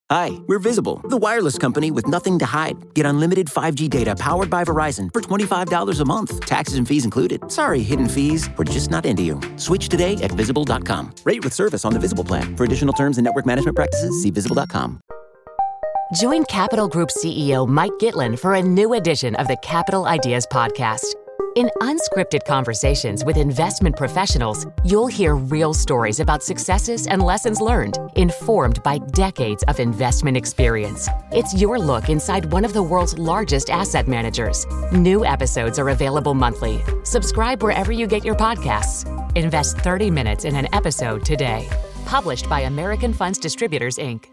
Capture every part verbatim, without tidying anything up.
Hi, we're Visible, the wireless company with nothing to hide. Get unlimited five G data powered by Verizon for twenty-five dollars a month. Taxes and fees included. Sorry, hidden fees. We're just not into you. Switch today at visible dot com. Rate with service on the Visible plan. For additional terms and network management practices, see visible dot com. Join Capital Group C E O Mike Gitlin for a new edition of the Capital Ideas Podcast. In unscripted conversations with investment professionals, you'll hear real stories about successes and lessons learned, informed by decades of investment experience. It's your look inside one of the world's largest asset managers. New episodes are available monthly. Subscribe wherever you get your podcasts. Invest thirty minutes in an episode today. Published by American Funds Distributors, Incorporated.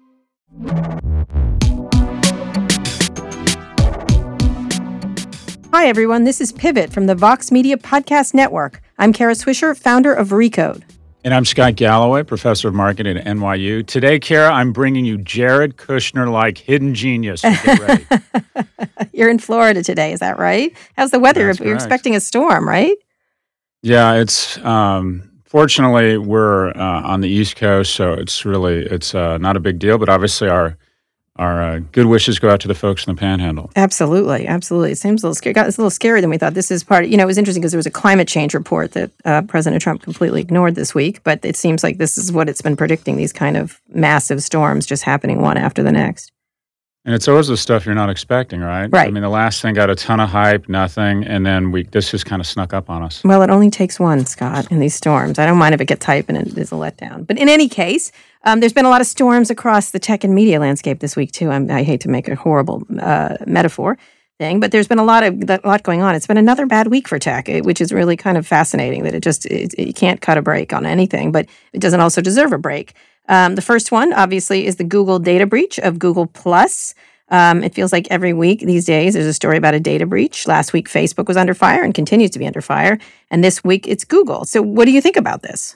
Hi, everyone. This is Pivot from the Vox Media Podcast Network. I'm Kara Swisher, founder of Recode. And I'm Scott Galloway, professor of marketing at N Y U. Today, Kara, I'm bringing you Jared Kushner-like hidden genius. So get ready. You're in Florida today, is that right? How's the weather? That's You're correct. expecting a storm, right? Yeah, it's um, fortunately we're uh, on the East Coast, so it's really it's uh, not a big deal. But obviously, our Our uh, good wishes go out to the folks in the Panhandle. Absolutely, absolutely. It seems a little scary. It's a little scarier than we thought. This is part of, you know, it was interesting because there was a climate change report that uh, President Trump completely ignored this week, but it seems like this is what it's been predicting, these kind of massive storms just happening one after the next. And it's always the stuff you're not expecting, right? Right. I mean, the last thing got a ton of hype, nothing, and then we this just kind of snuck up on us. Well, it only takes one, Scott, in these storms. I don't mind if it gets hype and it is a letdown. But in any case, um, there's been a lot of storms across the tech and media landscape this week, too. I'm, I hate to make a horrible uh, metaphor thing, but there's been a lot of a lot going on. It's been another bad week for tech, which is really kind of fascinating that it just it, it can't cut a break on anything, but it doesn't also deserve a break. Um, the first one, obviously, is the Google data breach of Google Plus. Um, it feels like every week these days there's a story about a data breach. Last week, Facebook was under fire and continues to be under fire. And this week, it's Google. So what do you think about this?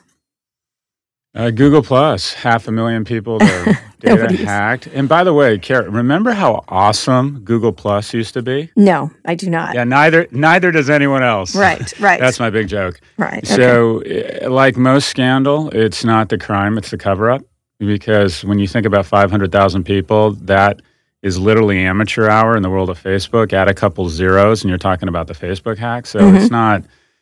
Uh, Google Plus, half a million people, their data hacked. And by the way, Kara, remember how awesome Google Plus used to be? No, I do not. Yeah, neither neither does anyone else. Right, right. That's my big joke. Right. So, okay. Like most scandal, it's not the crime, it's the cover-up. Because when you think about five hundred thousand people, that is literally amateur hour in the world of Facebook. Add a couple zeros, and you're talking about the Facebook hack. So mm-hmm. it's not,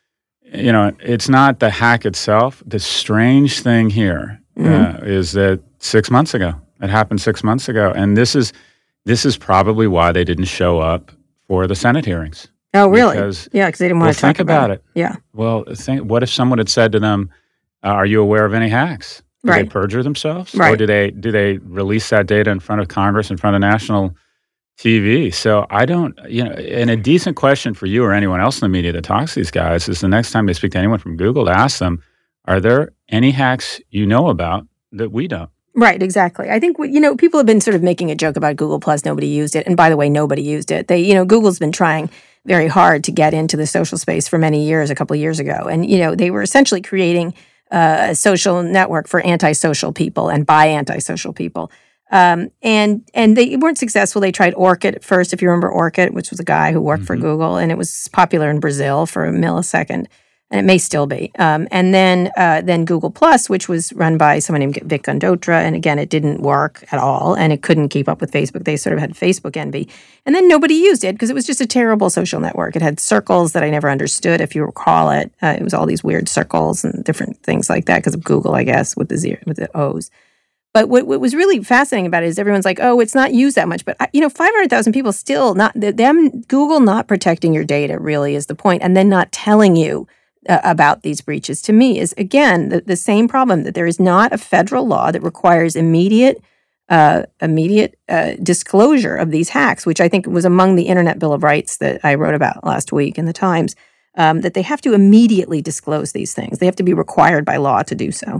you know, it's not the hack itself. The strange thing here mm-hmm. uh, is that six months ago, it happened six months ago, and this is this is probably why they didn't show up for the Senate hearings. Oh, really? Because, yeah, because they didn't want well, to talk think about, about it. it. Yeah. Well, think, what if someone had said to them, uh, "Are you aware of any hacks?" Do right. they perjure themselves? Right. Or do they do they release that data in front of Congress, in front of national T V? So I don't, you know, and a decent question for you or anyone else in the media that talks to these guys is the next time they speak to anyone from Google to ask them, are there any hacks you know about that we don't? Right, exactly. I think, you know, people have been sort of making a joke about Google Plus. Nobody used it. And by the way, nobody used it. They, you know, Google's been trying very hard to get into the social space for many years, a couple of years ago. And, you know, they were essentially creating Uh, a social network for antisocial people and by antisocial people. Um, and and they weren't successful. They tried Orkut at first, if you remember Orkut, which was a guy who worked mm-hmm. for Google, and it was popular in Brazil for a millisecond, and it may still be. Um, and then uh, then Google Plus, which was run by someone named Vic Gundotra, and again, it didn't work at all, and it couldn't keep up with Facebook. They sort of had Facebook envy. And then nobody used it because it was just a terrible social network. It had circles that I never understood, if you recall it. Uh, it was all these weird circles and different things like that because of Google, I guess, with the zero, with the O's. But what, what was really fascinating about it is everyone's like, oh, it's not used that much. But, you know, five hundred thousand people still not, them, Google not protecting your data really is the point, and then not telling you uh, about these breaches, to me, is, again, the, the same problem, that there is not a federal law that requires immediate uh, immediate uh, disclosure of these hacks, which I think was among the Internet Bill of Rights that I wrote about last week in the Times, um, that they have to immediately disclose these things. They have to be required by law to do so.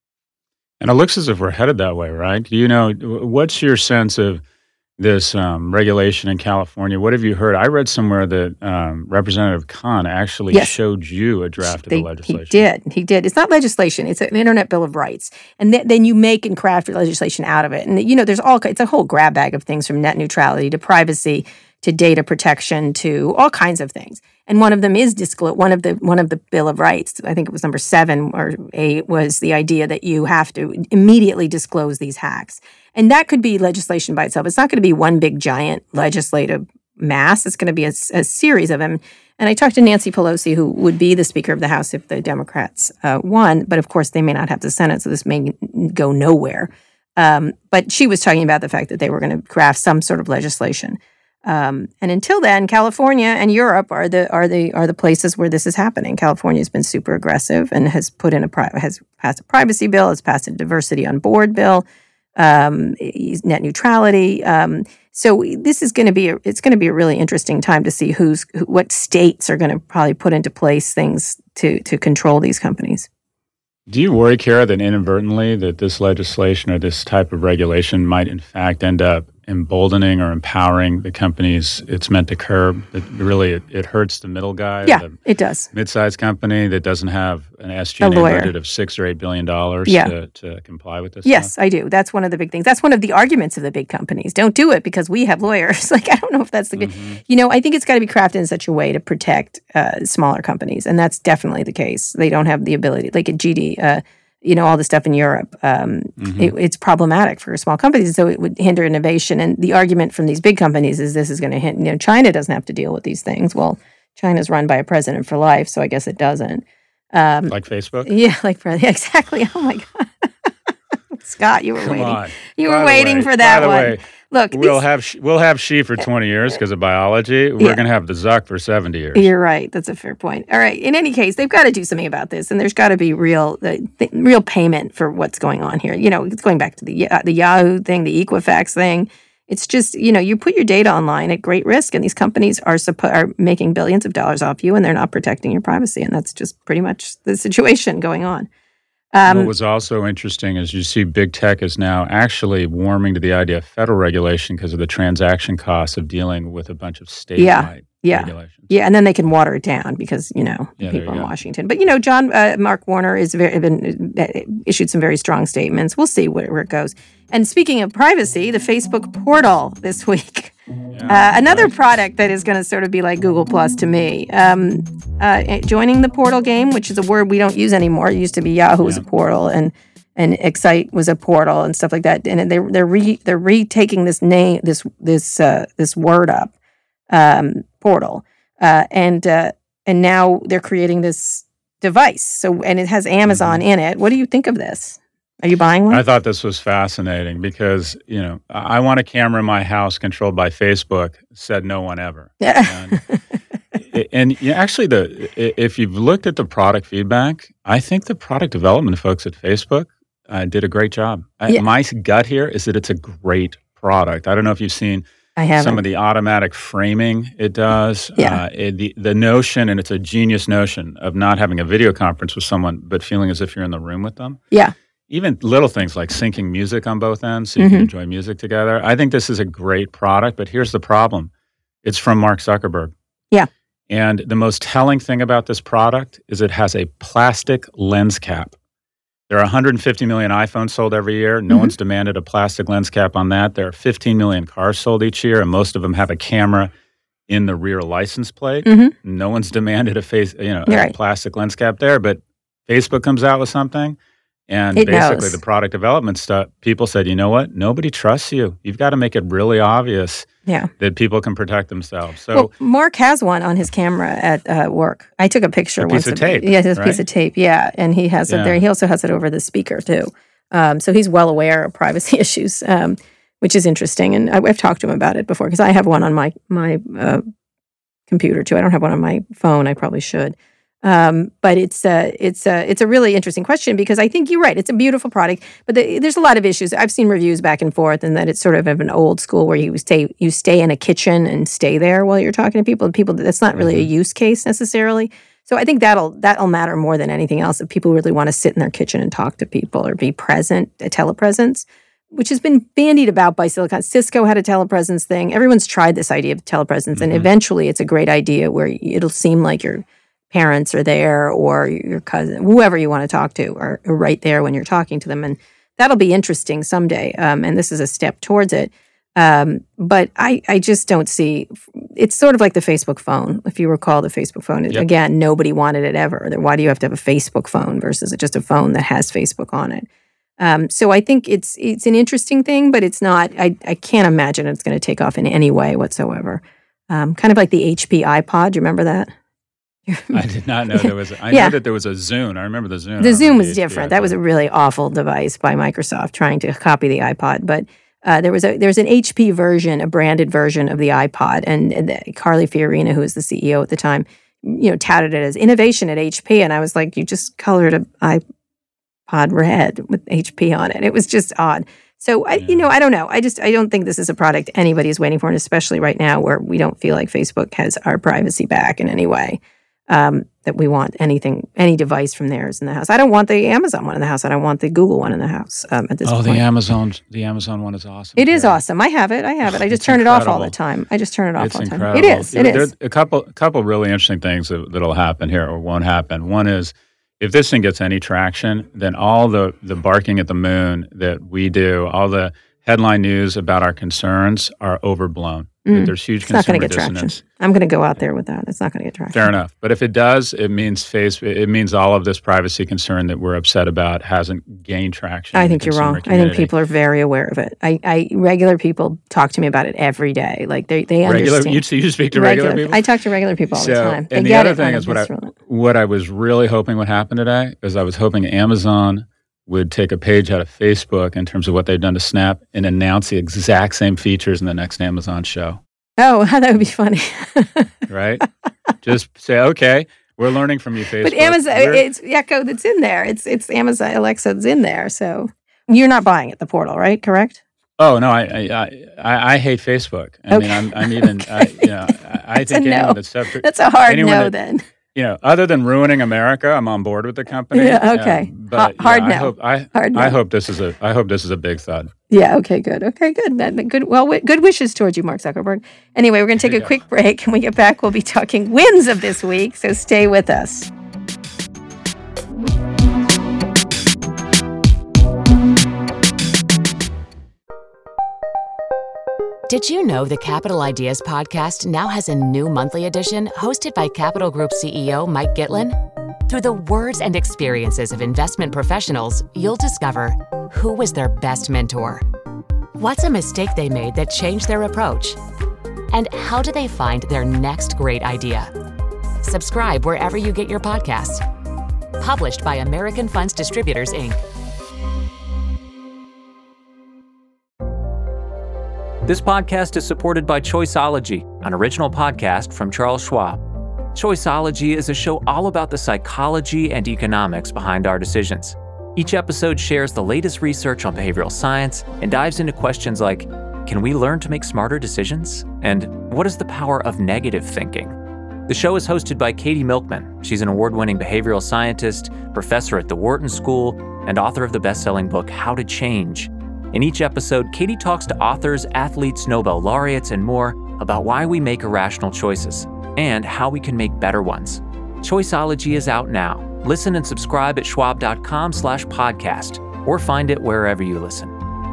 And it looks as if we're headed that way, right? You know, what's your sense of this um, regulation in California? What have you heard? I read somewhere that um, Representative Khan actually yes. showed you a draft they, of the legislation. He did. He did. It's not legislation. It's an Internet Bill of Rights. And th- then you make and craft legislation out of it. And, you know, there's all, it's a whole grab bag of things, from net neutrality to privacy to data protection to all kinds of things. And one of them is disclose. One of the one of the Bill of Rights, I think it was number seven or eight, was the idea that you have to immediately disclose these hacks. And that could be legislation by itself. It's not going to be one big giant legislative mass. It's going to be a, a series of them. And I talked to Nancy Pelosi, who would be the Speaker of the House if the Democrats uh, won. But of course, they may not have the Senate, so this may go nowhere. Um, but she was talking about the fact that they were going to craft some sort of legislation. Um, and until then, California and Europe are the are the are the places where this is happening. California has been super aggressive and has put in a pri- has passed a privacy bill, has passed a diversity on board bill, um, net neutrality. Um, so this is going to be a, it's going to be a really interesting time to see who's who, what states are going to probably put into place things to to control these companies. Do you worry, Kara, that inadvertently that this legislation or this type of regulation might in fact end up emboldening or empowering the companies it's meant to curb? That really it, it hurts the middle guy. Yeah, the it does. Mid-sized company that doesn't have an S G and A budget of six or eight billion dollars yeah. to, to comply with this. Yes, stuff? I do. That's one of the big things. That's one of the arguments of the big companies. Don't do it because we have lawyers. Like I don't know if that's the good. Mm-hmm. You know, I think it's got to be crafted in such a way to protect uh, smaller companies, and that's definitely the case. They don't have the ability, like at G D. Uh, you know, all the stuff in Europe, um, mm-hmm. it, it's problematic for small companies, so it would hinder innovation. And the argument from these big companies is this is going to hit, you know, China doesn't have to deal with these things. Well, China's run by a president for life, so I guess it doesn't. Um, like Facebook? Yeah, like, yeah, exactly. Oh, my God. Scott, you were Come waiting. On. You by were waiting way, for that by the one. Way, Look, we'll these, have we'll have Xi for twenty years because of biology. We're yeah. going to have the Zuck for seventy years. You're right. That's a fair point. All right. In any case, they've got to do something about this, and there's got to be real, uh, th- real payment for what's going on here. You know, it's going back to the uh, the Yahoo thing, the Equifax thing. It's just, you know, you put your data online at great risk, and these companies are suppo- are making billions of dollars off you, and they're not protecting your privacy, and that's just pretty much the situation going on. Um, what was also interesting is you see big tech is now actually warming to the idea of federal regulation because of the transaction costs of dealing with a bunch of statewide yeah, yeah, regulations. Yeah, and then they can water it down because, you know, yeah, people in go. Washington. But, you know, John, uh, Mark Warner has very, been, uh, issued some very strong statements. We'll see where, where it goes. And speaking of privacy, the Facebook portal this week. Yeah, uh, another right. product that is going to sort of be like Google Plus to me. Um, uh, joining the portal game, which is a word we don't use anymore. It used to be Yahoo yeah. was a portal and and Excite was a portal and stuff like that. And they they're re, they're retaking this name this this uh, this word up um, portal uh, and uh, and now they're creating this device. So and it has Amazon mm-hmm. in it. What do you think of this? Are you buying one? I thought this was fascinating because, you know, I want a camera in my house controlled by Facebook, said no one ever. And, and you know, actually, the if you've looked at the product feedback, I think the product development folks at Facebook uh, did a great job. Yeah. I, my gut here is that it's a great product. I don't know if you've seen I some of the automatic framing it does. Yeah. Uh, it, the, the notion, and it's a genius notion, of not having a video conference with someone, but feeling as if you're in the room with them. Yeah. Even little things like syncing music on both ends so you mm-hmm. can enjoy music together. I think this is a great product, but here's the problem. It's from Mark Zuckerberg. Yeah. And the most telling thing about this product is it has a plastic lens cap. There are one hundred fifty million iPhones sold every year. No mm-hmm. one's demanded a plastic lens cap on that. There are fifteen million cars sold each year, and most of them have a camera in the rear license plate. Mm-hmm. No one's demanded a face, you know, a right. plastic lens cap there, but Facebook comes out with something. And it basically knows. the product development stuff, people said, you know what? Nobody trusts you. You've got to make it really obvious yeah. that people can protect themselves. So well, Mark has one on his camera at uh, work. I took a picture a once. Piece of tape. Yeah, his right? piece of tape. Yeah, and he has yeah. it there. He also has it over the speaker too. Um, so he's well aware of privacy issues, um, which is interesting. And I, I've talked to him about it before because I have one on my my uh, computer too. I don't have one on my phone. I probably should. Um, but it's a, it's a, it's a really interesting question because I think you're right. It's a beautiful product, but the, there's a lot of issues. I've seen reviews back and forth, and that it's sort of of an old school where you stay, you stay in a kitchen and stay there while you're talking to people. And people, that's not really a use case necessarily. So I think that'll that'll matter more than anything else. If people really want to sit in their kitchen and talk to people or be present, a telepresence, which has been bandied about by Silicon. Cisco had a telepresence thing. Everyone's tried this idea of telepresence, mm-hmm. and eventually it's a great idea where it'll seem like you're parents are there or your cousin, whoever you want to talk to, are, are right there when you're talking to them. And that'll be interesting someday. Um, and this is a step towards it. Um, but I, I just don't see, it's sort of like the Facebook phone. If you recall the Facebook phone, yep. again, nobody wanted it ever. Why do you have to have a Facebook phone versus just a phone that has Facebook on it? Um, so I think it's it's an interesting thing, but it's not. I I can't imagine it's going to take off in any way whatsoever. Um, kind of like the H P iPod. Do you remember that? I did not know there was. A, I yeah. know that there was a Zune. I remember the Zune. The Zune was the different. That was a really awful device by Microsoft trying to copy the iPod. But uh, there was a there's an H P version, a branded version of the iPod, and, and the, Carly Fiorina, who was the C E O at the time, you know, touted it as innovation at H P, and I was like, you just colored an iPod red with H P on it. It was just odd. So I, yeah. you know, I don't know. I just I don't think this is a product anybody is waiting for, and especially right now where we don't feel like Facebook has our privacy back in any way. Um, that we want anything, any device from theirs in the house. I don't want the Amazon one in the house. I don't want the Google one in the house um, at this oh, point. Oh, the Amazon, the Amazon one is awesome. It is awesome. I have it. I have it. I just it's turn incredible. it off all the time. I just turn it off it's all the time. Incredible. It is. It There's is. a couple, couple really interesting things that, that'll happen here or won't happen. One is if this thing gets any traction, then all the, the barking at the moon that we do, all the headline news about our concerns are overblown. Mm. There's huge it's not consumer going to get dissonance. Traction. I'm going to go out there with that. It's not going to get traction. Fair enough. But if it does, it means face. It means all of this privacy concern that we're upset about hasn't gained traction. I think you're wrong. Community. I think people are very aware of it. I, I regular people talk to me about it every day. Like they they regular, understand. You, you speak to regular, regular people? I talk to regular people all so, the time. They and the get other it thing is what I, what I was really hoping would happen today is I was hoping Amazon would take a page out of Facebook in terms of what they've done to Snap and announce the exact same features in the next Amazon show. Oh, that would be funny. Right? Just say, okay, we're learning from you, Facebook. But Amazon, we're, it's Echo that's in there. It's it's Amazon Alexa that's in there. So you're not buying it, the portal, right? Correct? Oh no, I I I, I hate Facebook. I okay. mean, I'm I'm even okay. I, you know I, I think anyone no. that's separate. That's a hard no that, then. You know, other than ruining America, I'm on board with the company. Yeah, okay. Um, but hard yeah, no. I hope I, hard no. I hope this is a I hope this is a big thud. Yeah. Okay. Good. Okay. Good. Good. Well, good wishes towards you, Mark Zuckerberg. Anyway, we're going to take a go. quick break. When we get back, we'll be talking wins of this week. So stay with us. Did you know the Capital Ideas podcast now has a new monthly edition hosted by Capital Group C E O Mike Gitlin? Through the words and experiences of investment professionals, you'll discover who was their best mentor, what's a mistake they made that changed their approach, and how do they find their next great idea. Subscribe wherever you get your podcasts. Published by American Funds Distributors, Incorporated. This podcast is supported by Choiceology, an original podcast from Charles Schwab. Choiceology is a show all about the psychology and economics behind our decisions. Each episode shares the latest research on behavioral science and dives into questions like, can we learn to make smarter decisions? And what is the power of negative thinking? The show is hosted by Katie Milkman. She's an award-winning behavioral scientist, professor at the Wharton School, and author of the best-selling book, How to Change. In each episode, Katie talks to authors, athletes, Nobel laureates, and more about why we make irrational choices and how we can make better ones. Choiceology is out now. Listen and subscribe at schwab.com slash podcast or find it wherever you listen.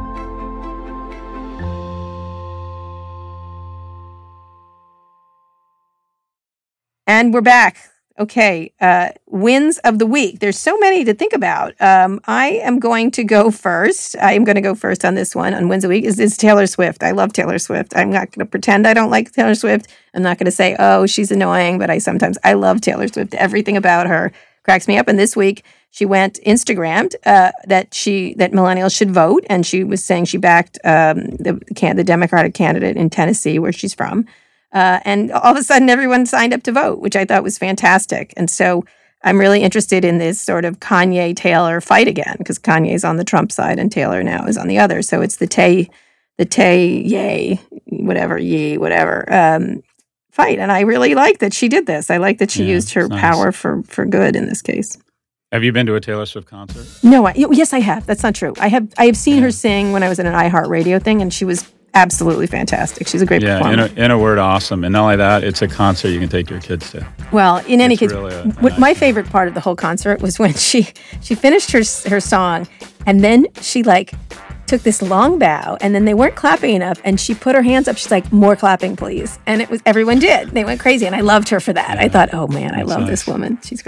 And we're back. Okay, uh, wins of the week. There's so many to think about. Um, I am going to go first. I am going to go first on this one on wins of the week. Is, is Taylor Swift. I love Taylor Swift. I'm not going to pretend I don't like Taylor Swift. I'm not going to say, oh, she's annoying, but I sometimes, I love Taylor Swift. Everything about her cracks me up. And this week she went Instagrammed uh, that she that millennials should vote, and she was saying she backed um, the can the Democratic candidate in Tennessee, where she's from. Uh, and all of a sudden, everyone signed up to vote, which I thought was fantastic. And so I'm really interested in this sort of Kanye-Taylor fight again, because Kanye's on the Trump side and Taylor now is on the other. So it's the Tay, the Tay, yay, whatever, yee, whatever, um, fight. And I really like that she did this. I like that she yeah, used her nice. power for, for good in this case. Have you been to a Taylor Swift concert? No, I, yes, I have. That's not true. I have I have seen yeah. her sing when I was in an iHeartRadio thing, and she was absolutely fantastic. She's a great yeah, performer. Yeah, in, in a word, awesome. And not only that, it's a concert you can take your kids to. Well, in any it's case, really a, a what nice my thing. favorite part of the whole concert was when she she finished her her song, and then she like took this long bow, and then they weren't clapping enough, and she put her hands up. She's like, "More clapping, please!" And it was everyone did. They went crazy, and I loved her for that. Yeah. I thought, "Oh man, I That's love nice. this woman. She's great."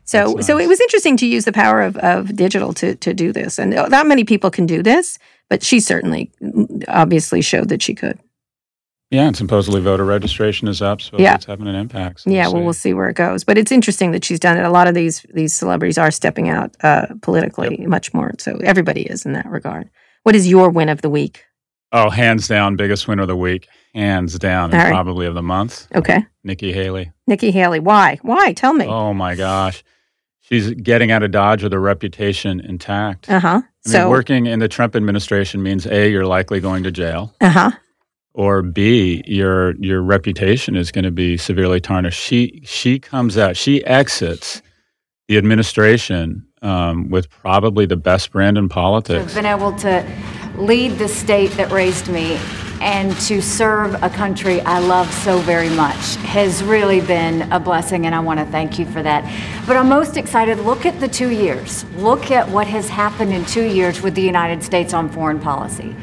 So, That's so nice. it was interesting to use the power of, of digital to to do this, and not many people can do this, but she certainly, obviously, showed that she could. Yeah, and supposedly voter registration is up, so Yeah. it's having an impact. So Yeah, we'll well, see. we'll see where it goes. But it's interesting that she's done it. A lot of these these celebrities are stepping out uh, politically Yep. much more. So everybody is in that regard. What is your win of the week? Oh, hands down, biggest winner of the week, hands down, and All right. probably of the month, Okay, Nikki Haley. Nikki Haley. Why? Why? Tell me. Oh my gosh, she's getting out of Dodge with her reputation intact. Uh huh. I mean, So. working in the Trump administration means A, you're likely going to jail, Uh huh. or B, your your reputation is going to be severely tarnished. She she comes out, she exits the administration um, with probably the best brand in To politics. have been able to lead the state that raised me and to serve a country I love so very much has really been a blessing, and I want to thank you for that. But I'm most excited. Look at the two years. Look at what has happened in two years with the United States on foreign policy.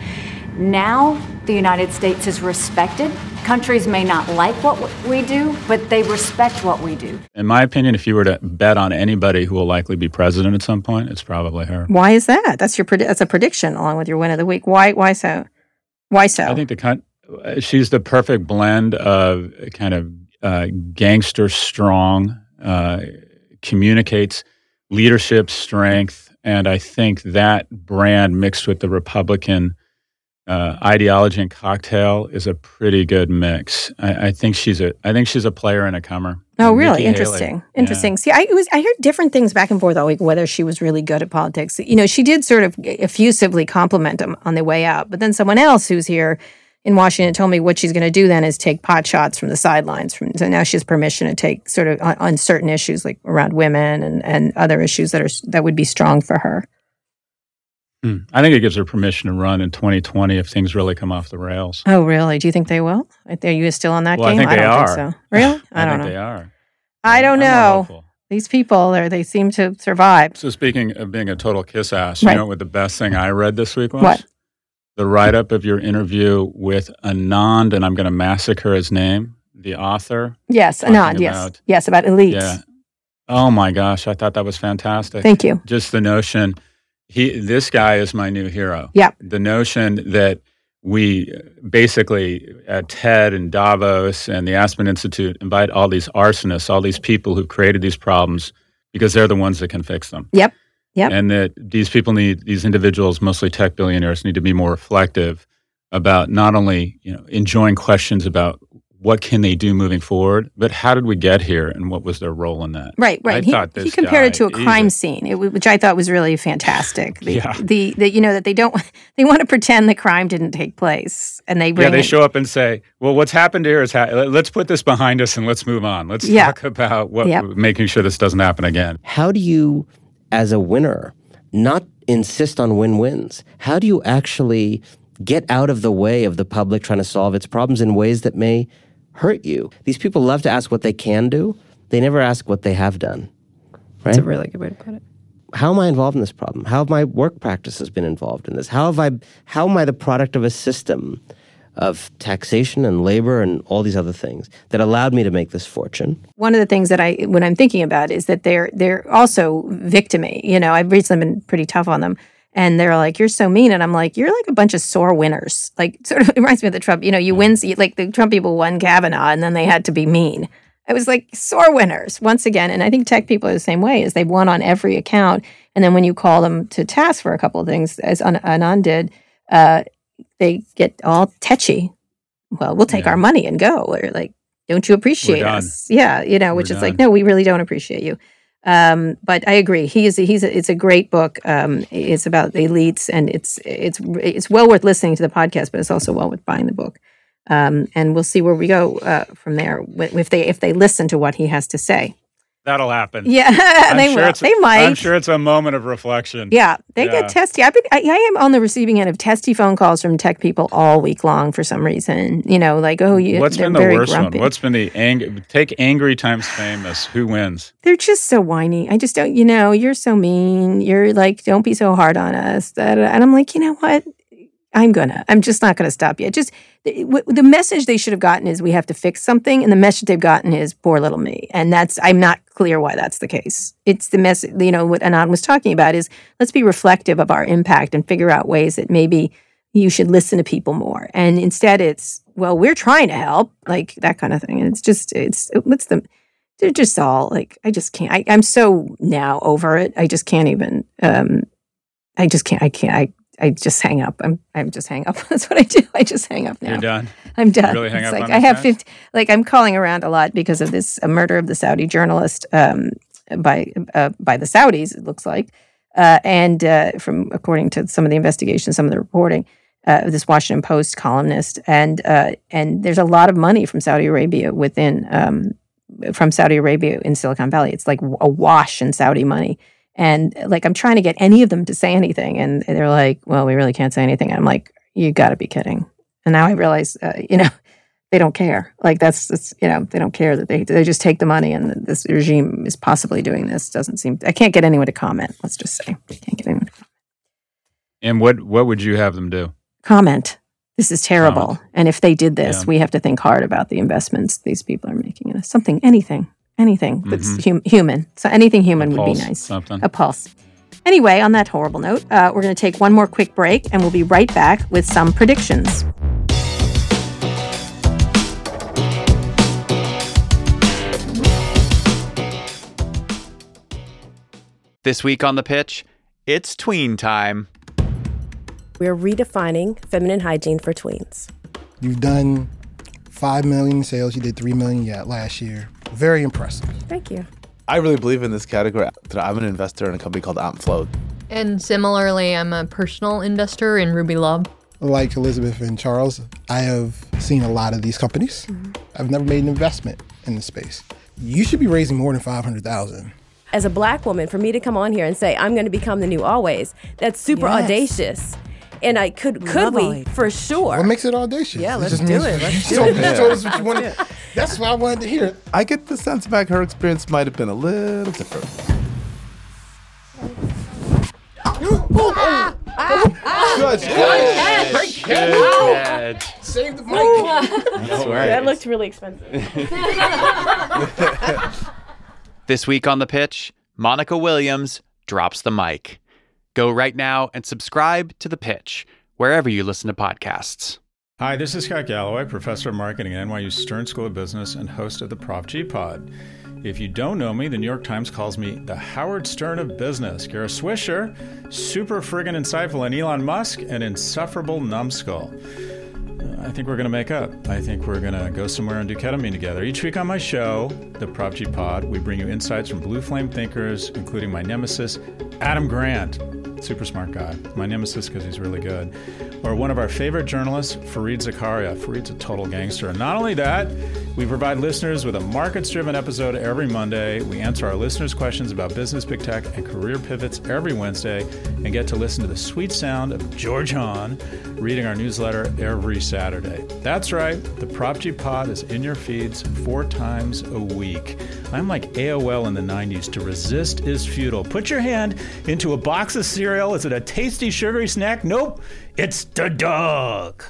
Now, the United States is respected. Countries may not like what we do, but they respect what we do. In my opinion, if you were to bet on anybody who will likely be president at some point, it's probably her. Why is that? That's your predi- that's a prediction along with your win of the week. Why? Why so? Why so? I think the con- she's the perfect blend of kind of uh, gangster strong, uh, communicates leadership strength, and I think that brand mixed with the Republican uh, ideology and cocktail is a pretty good mix. I, I think she's a I think she's a player and a comer. Oh, And really? Nikki Haley, Interesting. yeah. Interesting. See, I it was I heard different things back and forth all week whether she was really good at politics. You know, she did sort of effusively compliment him on the way out, but then someone else who's here in Washington told me what she's going to do then is take pot shots from the sidelines. From so now she has permission to take sort of on, on certain issues like around women and, and other issues that are that would be strong for her. Hmm. I think it gives her permission to run in twenty twenty if things really come off the rails. Oh, really? Do you think they will? Are you still on that Well, I game? think they don't are. think so. Really? I, I, don't think know. they are. I don't I'm more know. hopeful. These people, they they seem to survive. So speaking of being a total kiss ass, Right. you know what the best thing I read this week was? What? The write-up of your interview with Anand, and I'm going to massacre his name, the author. Yes, Talking Anand, yes. about- Yes, about elites. Yeah. Oh my gosh, I thought that was fantastic. Thank you. Just the notion, he, this guy is my new hero. Yep. The notion that we basically at TED and Davos and the Aspen Institute invite all these arsonists, all these people who've created these problems because they're the ones that can fix them. Yep. Yep. And that these people need, these individuals, mostly tech billionaires, need to be more reflective about not only, you know, enjoying questions about what can they do moving forward, but how did we get here and what was their role in that? Right, right. I he, thought he this compared it to guy, a crime he's scene, it, w- which I thought was really fantastic. The, Yeah. the, the, you know, that they don't, they want to pretend the crime didn't take place, and they bring Yeah, they in- show up and say, well, what's happened here is, ha- let's put this behind us and let's move on. Let's Yeah. talk about what Yep. making sure this doesn't happen again. How do you, as a winner, not insist on win-wins? How do you actually get out of the way of the public trying to solve its problems in ways that may hurt you? These people love to ask what they can do. They never ask what they have done. Right? That's a really good way to put it. How am I involved in this problem? How have my work practices been involved in this? How have I? How am I the product of a system of taxation and labor and all these other things that allowed me to make this fortune? One of the things that I, when I'm thinking about, is that they're they're also victimy. You know, I've recently been pretty tough on them. And they're like, you're so mean. And I'm like, you're like a bunch of sore winners. Like, sort of, it reminds me of the Trump, you know, you win, like the Trump people won Kavanaugh and then they had to be mean. It was like sore winners once again. And I think tech people are the same way, is they've won on every account. And then when you call them to task for a couple of things, as An- Anand did, uh, they get all tetchy. Well, we'll take Yeah. our money and go. Or like, don't you appreciate We're done. us? Yeah, you know, which We're is like, done. no, we really don't appreciate you. Um, but I agree. He is. He's. A, it's a great book. Um, it's about the elites, and it's it's it's well worth listening to the podcast, but it's also well worth buying the book. Um, and we'll see where we go uh, from there if they if they listen to what he has to say. That'll happen. Yeah, I'm they sure will. it's- They might. I'm sure it's a moment of reflection. Yeah, they Yeah. get testy. I've been, I, I am on the receiving end of testy phone calls from tech people all week long for some reason. You know, like, oh, you. What's they're been the very worst grumpy. one? What's been the ang- take angry times famous? Who wins? They're just so whiny. I just don't, you know, you're so mean. You're like, don't be so hard on us. Da, da, da. And I'm like, you know what? I'm gonna. I'm just not gonna stop yet. Just the, the message they should have gotten is we have to fix something, and the message they've gotten is poor little me. And that's I'm not clear why that's the case. It's the message. You know what Anand was talking about is let's be reflective of our impact and figure out ways that maybe you should listen to people more. And instead, it's well, we're trying to help, like that kind of thing. And it's just it's what's the they're just all like I just can't. I, I'm so now over it. I just can't even. Um, I just can't. I can't. I. I just hang up. I'm I'm just hang up. That's what I do. I just hang up now. You're done. I'm done. You really hang it's up like on I have guys? fifty. Like I'm calling around a lot because of this uh, murder of the Saudi journalist um, by uh, by the Saudis. It looks like, uh, and uh, from according to some of the investigation, some of the reporting, uh, this Washington Post columnist, and uh, and there's a lot of money from Saudi Arabia within um, from Saudi Arabia in Silicon Valley. It's like a wash in Saudi money. And like, I'm trying to get any of them to say anything. And they're like, well, we really can't say anything. And I'm like, you got to be kidding. And now I realize, uh, you know, they don't care. Like that's, that's, you know, they don't care that they, they just take the money and this regime is possibly doing this. Doesn't seem, I can't get anyone to comment. Let's just say, I can't get anyone to comment. And what, what would you have them do? Comment. This is terrible. Comment. And if they did this, Yeah. we have to think hard about the investments these people are making in us. Something, anything. Anything that's Mhm. hum- human. So anything human A would be pulse, nice. something. A pulse. Anyway, on that horrible note, uh, we're going to take one more quick break and we'll be right back with some predictions. This week on The Pitch, it's tween time. We're redefining feminine hygiene for tweens. You've done five million in sales. You did three million yet last year. Very impressive. Thank you. I really believe in this category. I'm an investor in a company called AmpFloat. And similarly, I'm a personal investor in Ruby Love. Like Elizabeth and Charles, I have seen a lot of these companies. Mm-hmm. I've never made an investment in the space. You should be raising more than five hundred thousand dollars. As a black woman, for me to come on here and say, I'm going to become the new Always, that's super Yes. audacious. And I could, could Love we? Always. For sure. What makes it audacious? Yeah, It let's just do means- it. Let's you do told- it. you told us what you wanted. That's what I wanted to hear. I get the sense back her experience might have been a little different. Good catch. Great catch. Save the mic. That's right. That looked really expensive. This week on The Pitch, Monica Williams drops the mic. Go right now and subscribe to The Pitch, wherever you listen to podcasts. Hi, this is Scott Galloway, professor of marketing at N Y U Stern School of Business and host of the Prop G Pod. If you don't know me, the New York Times calls me the Howard Stern of business. Kara Swisher, super friggin' insightful, and Elon Musk, an insufferable numbskull. Uh, I think we're going to make up. I think we're going to go somewhere and do ketamine together. Each week on my show, the Prop G Pod, we bring you insights from blue flame thinkers, including my nemesis, Adam Grant. Super smart guy. My nemesis because he's really good. Or one of our favorite journalists, Fareed Zakaria. Fareed's a total gangster. And not only that, we provide listeners with a markets-driven episode every Monday. We answer our listeners' questions about business, big tech, and career pivots every Wednesday, and get to listen to the sweet sound of George Hahn reading our newsletter every Saturday. That's right. The Prop G Pod is in your feeds four times a week. I'm like A O L in the nineties. To resist is futile. Put your hand into a box of cereal. Is it a tasty, sugary snack? Nope. It's the dog.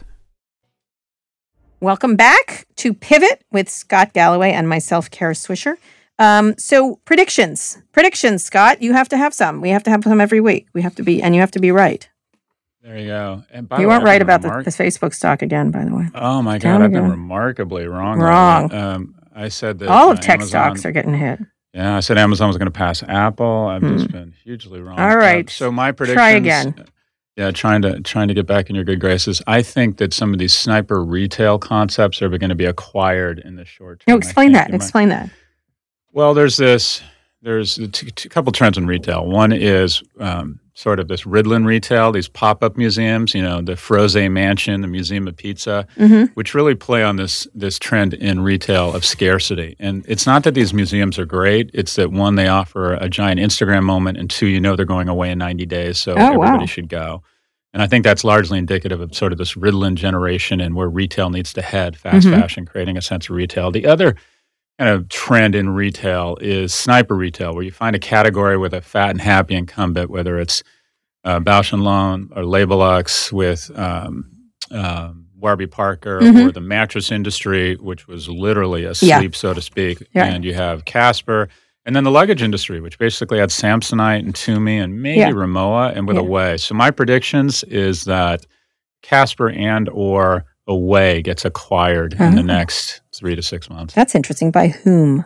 Welcome back to Pivot with Scott Galloway and myself, Kara Swisher. Um, so predictions, predictions, Scott, you have to have some. We have to have them every week. We have to be, and you have to be right. There you go. And by You the way, weren't I've right been about the, remark- the Facebook stock again, by the way. Oh my Tell God, me I've been again. remarkably wrong. Wrong. lately. Um, I said that All uh, of tech Amazon- stocks are getting hit. Yeah, I said Amazon was going to pass Apple. I've Hmm. just been hugely wrong. All right. Uh, so my predictions. Try again. Yeah, trying to trying to get back in your good graces. I think that some of these sniper retail concepts are going to be acquired in the short term. No, I explain can't that. get my- Explain that. Well, there's this. There's a t- t- couple trends in retail. One is um, sort of this Riddlin retail, these pop-up museums. You know, the Froze Mansion, the Museum of Pizza, Mhm. which really play on this this trend in retail of scarcity. And it's not that these museums are great. It's that one, they offer a giant Instagram moment, and two, you know they're going away in ninety days, so Oh, wow. everybody should go. And I think that's largely indicative of sort of this Riddlin generation and where retail needs to head, fast Mhm. fashion, creating a sense of retail. The other kind of trend in retail is sniper retail, where you find a category with a fat and happy incumbent, whether it's uh, Bausch and Lomb or Labelux with um, um, Warby Parker, Mhm. or the mattress industry, which was literally asleep, Yeah. so to speak. Yeah. And you have Casper. And then the luggage industry, which basically had Samsonite and Tumi and maybe Yeah. Rimowa and with Yeah. Away. So my predictions is that Casper and or Away gets acquired in the Oh. next three to six months. That's interesting. By whom?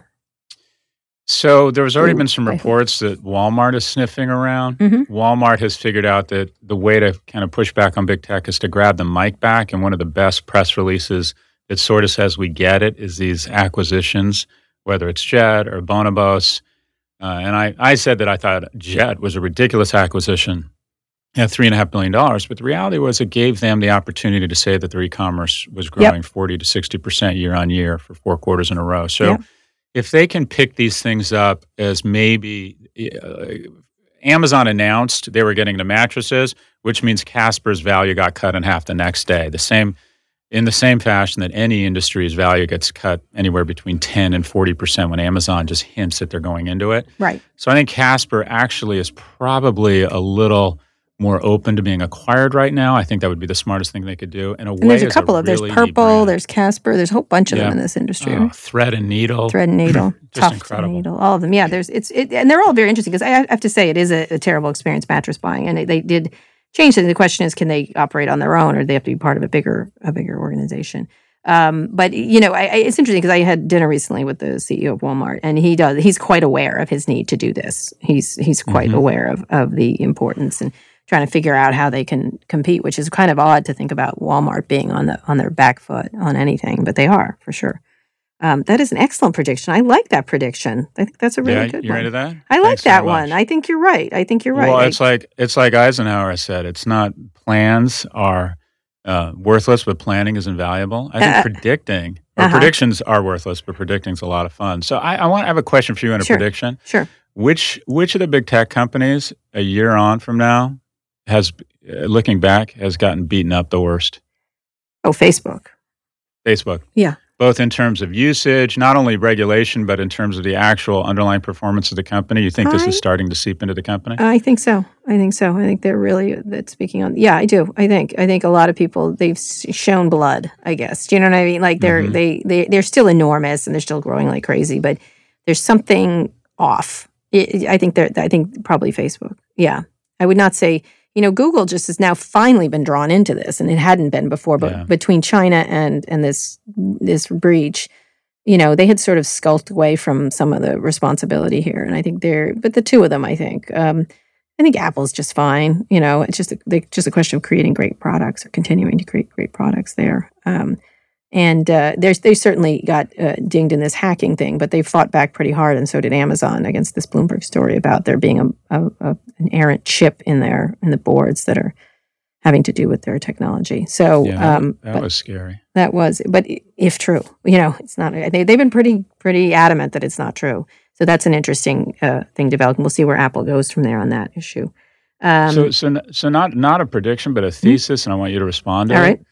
So there has already Ooh, been some by who? reports that Walmart is sniffing around. Mhm. Walmart has figured out that the way to kind of push back on big tech is to grab the mic back. And one of the best press releases that sort of says we get it is these acquisitions, whether it's Jet or Bonobos. Uh, and I, I said that I thought Jet was a ridiculous acquisition at three and a half billion dollars. But the reality was it gave them the opportunity to say that their e-commerce was growing forty to sixty percent year on year for four quarters in a row. So Yep. if they can pick these things up as maybe uh, Amazon announced they were getting the mattresses, which means Casper's value got cut in half the next day. The same, in the same fashion that any industry's value gets cut anywhere between ten and forty percent when Amazon just hints that they're going into it. Right. So I think Casper actually is probably a little more open to being acquired right now. I think that would be the smartest thing they could do. And, And there's a couple of, there's Purple, there's Casper, there's a whole bunch of them Yeah. in this industry. Oh, right? Thread and Needle. Thread and Needle, Just Tuft incredible. and Needle, all of them. Yeah, there's it's it, and they're all very interesting because I have to say it is a, a terrible experience mattress buying, and they, they did change it. The question is, can they operate on their own, or do they have to be part of a bigger a bigger organization? Um, but you know, I, I, it's interesting because I had dinner recently with the C E O of Walmart, and he does he's quite aware of his need to do this. He's he's quite Mhm. aware of of the importance and trying to figure out how they can compete, which is kind of odd to think about Walmart being on the on their back foot on anything, but they are for sure. Um, that is an excellent prediction. I like that prediction. I think that's a really Yeah, good you one. ready to that? I like Thanks so that much. one. I think you're right. I think you're right. Well, I- it's like it's like Eisenhower said. It's not plans are uh, worthless, but planning is invaluable. I think Uh, predicting or uh-huh. predictions are worthless, but predicting's a lot of fun. So I, I want I have a question for you and a Sure. prediction. Sure. Which which of the big tech companies a year on from now has, uh, looking back, has gotten beaten up the worst? Oh, Facebook. Facebook. Yeah. Both in terms of usage, not only regulation, but in terms of the actual underlying performance of the company. You think this I- is starting to seep into the company? I think so. I think so. I think they're really that's speaking on. Yeah, I do. I think. I think a lot of people they've s- shown blood. I guess. Do you know what I mean? Like they're Mhm. they they they're still enormous and they're still growing like crazy, but there's something off. I I think they're. I think probably Facebook. Yeah, I would not say. You know, Google just has now finally been drawn into this, and it hadn't been before. But Yeah. between China and and this this breach, you know, they had sort of skulked away from some of the responsibility here. And I think they're, but the two of them, I think, um, I think Apple's just fine. You know, it's just a, they, just a question of creating great products or continuing to create great products there. Um, and uh, there's they certainly got uh, dinged in this hacking thing, but they fought back pretty hard, and so did Amazon against this Bloomberg story about there being a, a, a an errant chip in there in the boards that are having to do with their technology. So Yeah, that, um, that but- was scary. that was, but i- if true, you know, it's not. They, they've been pretty, pretty adamant that it's not true. So that's an interesting uh, thing developing. We'll see where Apple goes from there on that issue. Um, so, so, n- so not not a prediction, but a thesis, and I want you to respond to all it. right.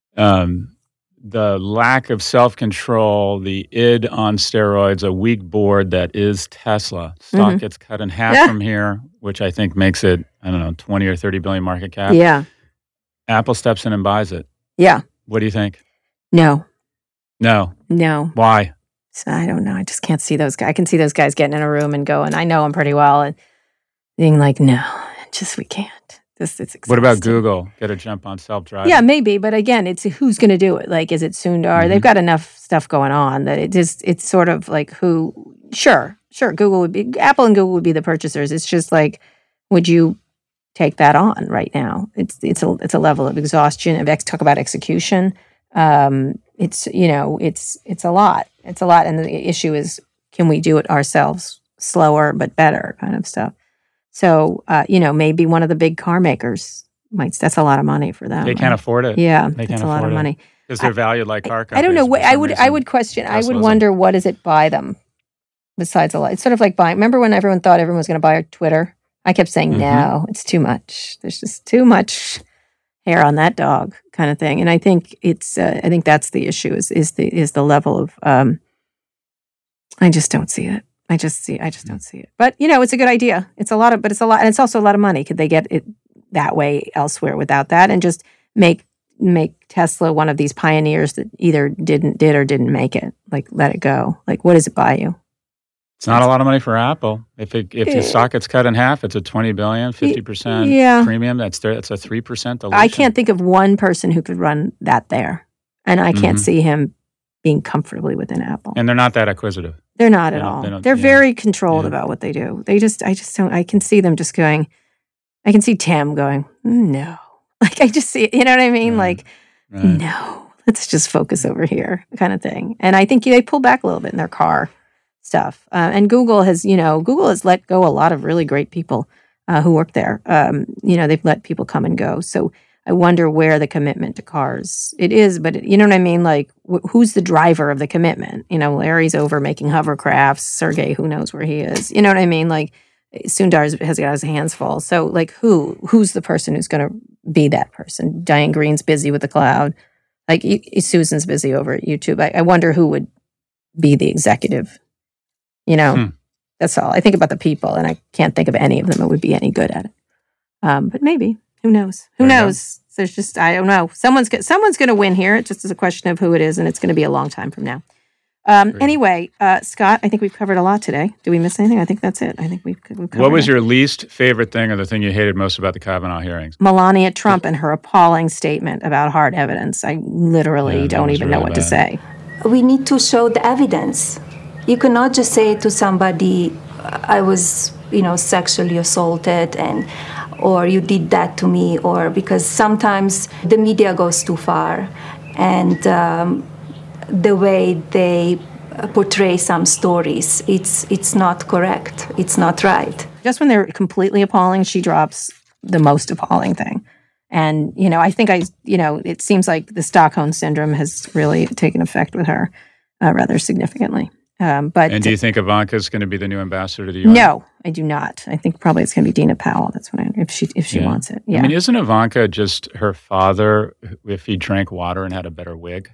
Um, the lack of self control, the id on steroids, a weak board that is Tesla. Stock Mhm. gets cut in half Yeah. from here, which I think makes it, I don't know, twenty or thirty billion market cap. Yeah. Apple steps in and buys it. Yeah. What do you think? No. No. No. Why? So I don't know. I just can't see those guys. I can see those guys getting in a room and going, I know them pretty well, and being like, no, just we can't. This it's What about exhausting. Google? Get a jump on self driving? Yeah, maybe, but again, it's who's going to do it. Like, is it Sundar? Mhm. They've got enough stuff going on that it just it's sort of like who. Sure, sure. Google would be Apple and Google would be the purchasers. It's just like, would you take that on right now? It's it's a it's a level of exhaustion. Of ex talk about execution. Um, it's you know it's it's a lot. It's a lot, and the issue is, can we do it ourselves, slower but better, kind of stuff. So, uh, you know, maybe one of the big car makers might. That's a lot of money for them. They can't right? afford it. Yeah, They that's can't a lot afford of it. money. Because they're valued like car companies. I don't know. for What I some would. I reason. would question. I would Tesla's a- wonder what does it buy them. Besides a lot, it's sort of like buying. Remember when everyone thought everyone was going to buy Twitter? I kept saying Mhm. no. It's too much. There's just too much hair on that dog, kind of thing. And I think it's. Uh, I think that's the issue. Is is the is the level of. Um, I just don't see it. I just see. I just don't see it. But you know, it's a good idea. It's a lot of. But it's a lot, and it's also a lot of money. Could they get it? that way elsewhere without that, and just make make Tesla one of these pioneers that either didn't did or didn't make it. Like, let it go. Like, what does it buy you? It's not a lot of money for Apple. If it, if the stock gets cut in half, it's a twenty billion, fifty percent yeah. premium. That's th- that's a three percent dilution. I can't think of one person who could run that there, and I can't mm-hmm. see him being comfortably within Apple. And they're not that acquisitive. They're not they at all. They they're yeah. very controlled yeah. about what they do. They just, I just don't. I can see them just going. I can see Tim going, no. Like, I just see, you know what I mean? Right. Like, right. no, let's just focus over here, kind of thing. And I think they pull back a little bit in their car stuff. Uh, and Google has, you know, Google has let go a lot of really great people uh, who work there. Um, you know, they've let people come and go. So I wonder where the commitment to cars it is. But it, you know what I mean? Like, wh- who's the driver of the commitment? You know, Larry's over making hovercrafts. Sergey, who knows where he is? You know what I mean? Like, Sundar has got his hands full. So, like, who? Who's the person who's going to be that person? Diane Green's busy with the cloud. Like, y- Susan's busy over at YouTube. I, I wonder who would be the executive. You know, hmm. that's all. I think about the people, and I can't think of any of them that would be any good at it. Um, but maybe. Who knows? Who there knows? There's just, I don't know. Someone's someone's going to win here. It just is a question of who it is, and it's going to be a long time from now. Um, anyway, uh, Scott, I think we've covered a lot today. Did we miss anything? I think that's it. I think we've, we've covered What was it. your least favorite thing or the thing you hated most about the Kavanaugh hearings? Melania Trump and her appalling statement about hard evidence. I literally yeah, don't even really know what bad. to say. We need to show the evidence. You cannot just say to somebody, I was, you know, sexually assaulted and or you did that to me, or because sometimes the media goes too far and um, the way they portray some stories, it's it's not correct. It's not right. Just when they're completely appalling, she drops the most appalling thing. And, you know, I think I, you know, it seems like the Stockholm Syndrome has really taken effect with her uh, rather significantly. Um, but and do you think Ivanka's going to be the new ambassador to the U N? No, I do not. I think probably it's going to be Dina Powell. That's what I, if she if she yeah. wants it. Yeah. I mean, isn't Ivanka just her father if he drank water and had a better wig?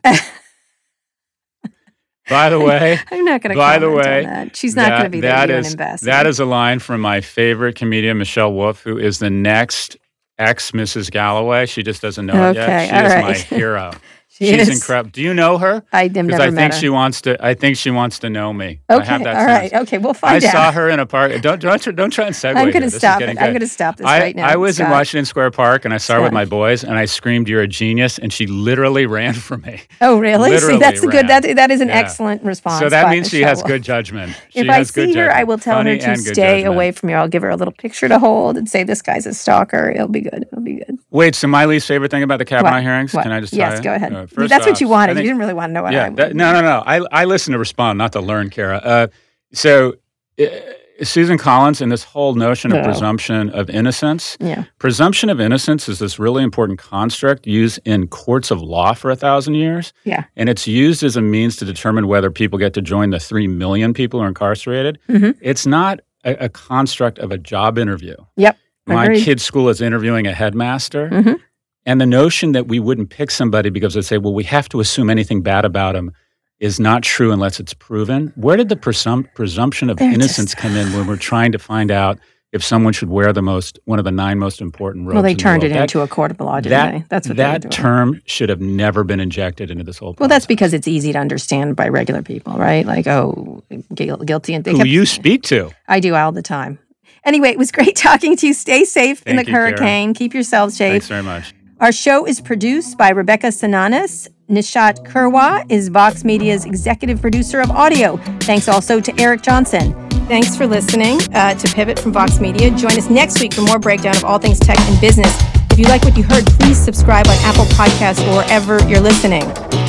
By the way, I'm not going to by comment the way, on that. She's not going to be the that U N is, ambassador. That is a line from my favorite comedian, Michelle Wolf, who is the next ex-Missus Galloway. She just doesn't know okay, it yet. She all is right. my hero. She She's is. incredible. Do you know her? I have never Because I met think her. she wants to. I think she wants to know me. Okay, I have that all sense. right. Okay, we'll find I out. saw her in a park. Don't don't don't try and segue. I'm going to here. stop This is it. getting I'm good. going to stop this I, right now. I was Scott. in Washington Square Park, and I saw her with Scott. my boys, and I screamed, "You're a genius!" And she literally ran from me. Oh, really? Literally See, that's a good. ran. That that is an Yeah. excellent response. So that by means she Michelle has Wolf. good judgment. She If I has good see her, judgment. I will tell Funny her to and good stay judgment. away from you. I'll give her a little picture to hold and say, "This guy's a stalker." It'll be good. It'll be good. Wait, so my least favorite thing about the Kavanaugh What? hearings? What? Can I just Yes, tell you? go ahead. Uh, first That's what off, you wanted. I think- You didn't really want to know what Yeah, I that, no, no, no. I I listen to respond, not to learn, Kara. Uh, so uh, Susan Collins and this whole notion of No. presumption of innocence. Yeah. Presumption of innocence is this really important construct used in courts of law for a thousand years. Yeah. And it's used as a means to determine whether people get to join the three million people who are incarcerated. Mm-hmm. It's not a, a construct of a job interview. Yep. My Agreed. kid's school is interviewing a headmaster. Mm-hmm. And the notion that we wouldn't pick somebody because they say, well, we have to assume anything bad about them is not true unless it's proven. Where did the presum- presumption of They're innocence just- come in when we're trying to find out if someone should wear the most, one of the nine most important robes Well, they in the turned it world? into a court of law, didn't that, they? That's what they were that doing. term should have never been injected into this whole Well, that's because it's easy to understand by regular people, right? Like, oh, gu- guilty. And they who kept, you speak to. I do all the time. Anyway, it was great talking to you. Stay safe in the Thank you, Kara. hurricane. Keep yourselves safe. Thanks very much. Our show is produced by Rebecca Sananas. Nishat Kurwa is Vox Media's executive producer of audio. Thanks also to Eric Johnson. Thanks for listening uh, to Pivot from Vox Media. Join us next week for more breakdown of all things tech and business. If you like what you heard, please subscribe on Apple Podcasts or wherever you're listening.